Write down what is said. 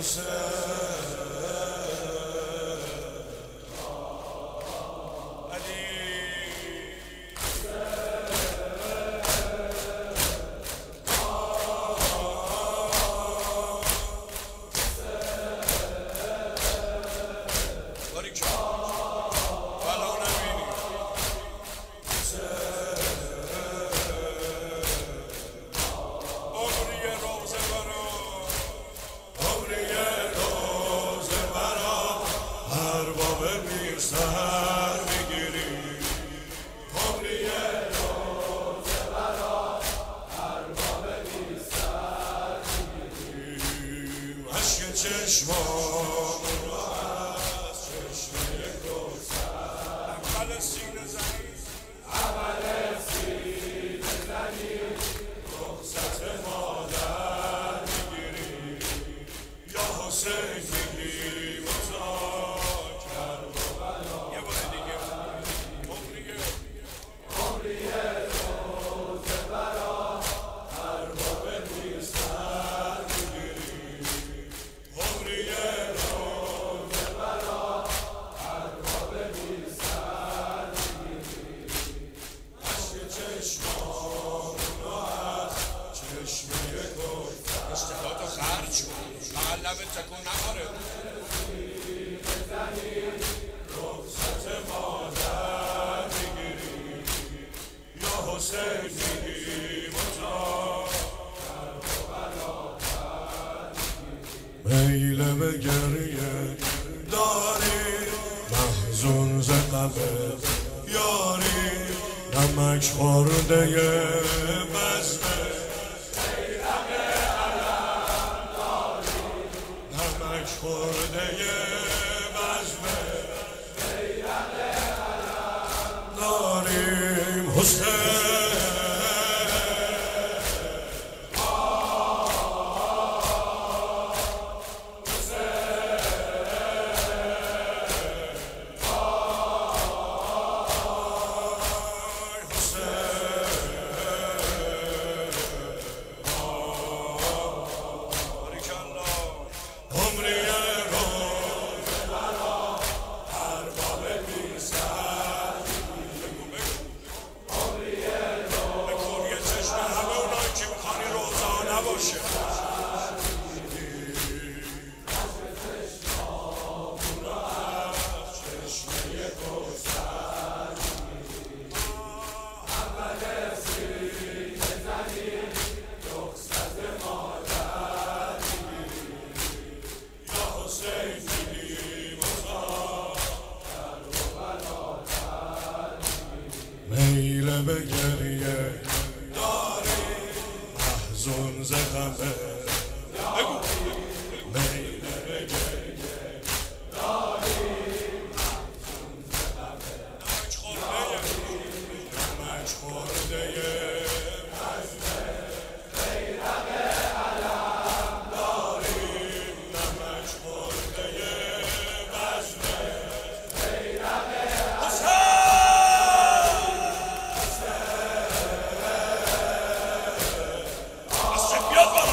چشمام رو از چشمه کوثر اول سینه زنی رخصت مادر میگیری یا حسین میگی مزار کرد و بلا یه بار دیگه عمریه روز برا ارباب بی سر میگیری عمریه روز برا ارباب بی سر میگیری عشق چشمام رو از چشمه کوثر اشتهاتو خرج کن فقط لبت تکون نخوره رخصت مادر میگیری یا حسین میگی مزار میل به گریه داری محزون ز قبر یاری نمک خورده بزمه بیرق علم داری نمک خورده بزمه بیرق علم داریم حسین میل به گریه داری محزون ز غمه میل به گریه داری محزون ز غمه نمک خورده بزمه بیرق علم داری نمک خورده بزمه بیرق حسین